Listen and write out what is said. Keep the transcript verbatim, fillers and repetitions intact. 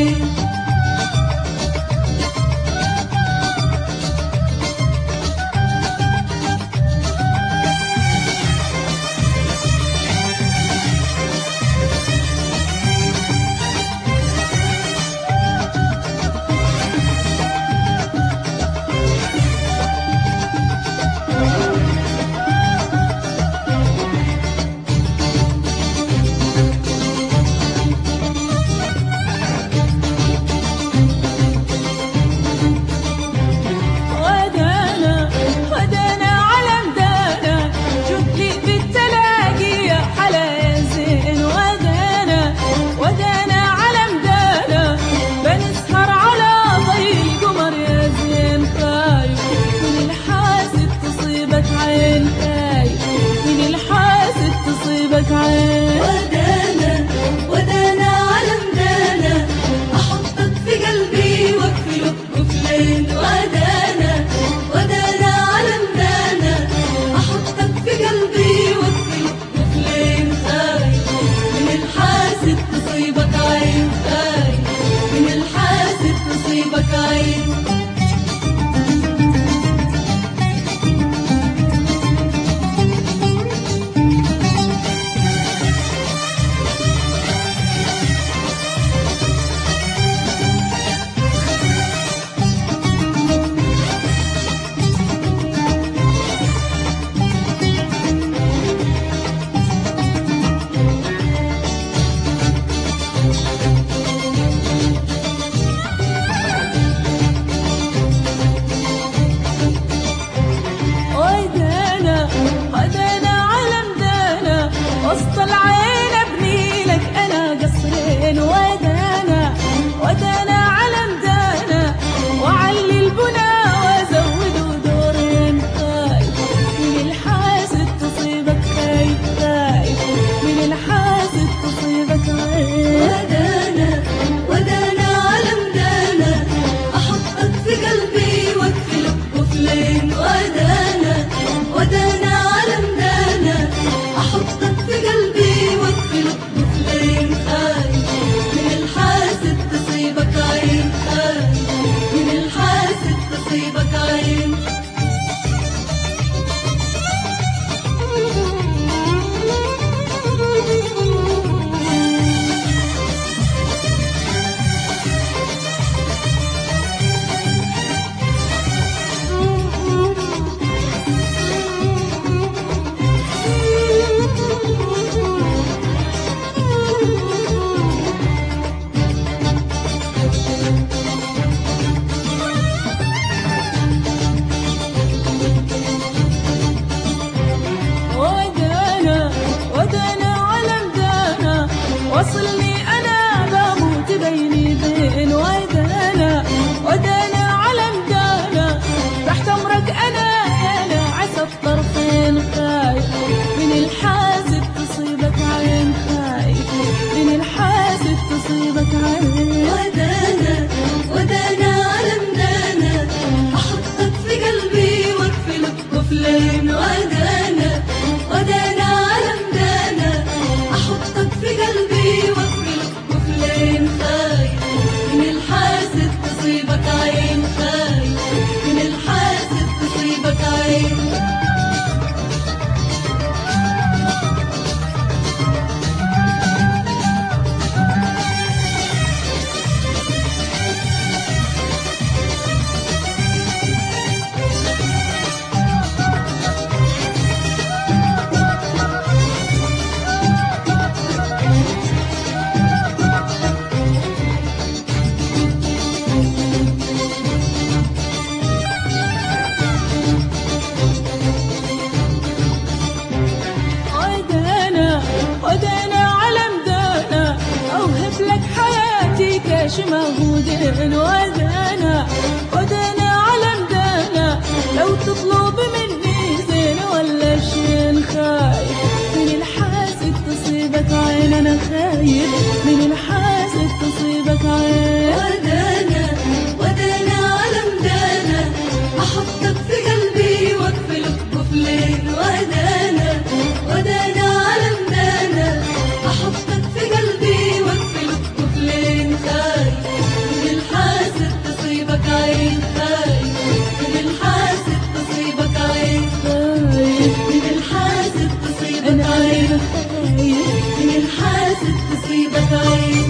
ودانا ودانا على مدانا، أحطك في قلبي واكفي له قفلين. ودانا ودانا على مدانا، أحطك في قلبي واكفي له قفلين. خايف من الحاسد تصيبك عين، خايف من الحاسد تصيبك عين. وسط العين ابني لك انا قصرين. ودانا ودانا على مدانا، وعلي البنا وازود دورين. خايف من الحاسد تصيبك عين، خايف من الحاسد تصيبك عين. ودانا ودانا على مدانا، احطك في قلبي واكفي له قفلين. ودانا ودانا على مدانا، احطك في قلبي واكفي له قفلين. خايف من الحاسد تصيبك عين، خايف من الحاسد تصيبك عين. وصلني أنا بموت بيني بين. ودانا ودانا على مدانا، تحت أمرك أنا يا ناعس الطرفين. خايف من الحاسد تصيبك عين، خايف من الحاسد تصيبك عين. ودانا ودانا على مدانا، أحطك في قلبي واكفي له قفلين. ودانا ودانا على مدانا، أحطك في قلبي واكفي له قفلين. خايف من الحاسد تصيبك عين، خايف من الحاسد تصيبك عين. ودانا على مدانا، أوهب لك حياتي كاش موجودين. ودانا ودانا على مدانا، لو تطلب مني زين ولا شين. خايف من الحاسد تصيبك عين، أنا خايف من الحاسد تصيبك عين. ودانا ودانا على مدانا، أحطك في قلبي واكفي له قفلين. ودانا ودانا على مدانا، أحطك في قلبي واكفي له قفلين. خايف نصيبك عيد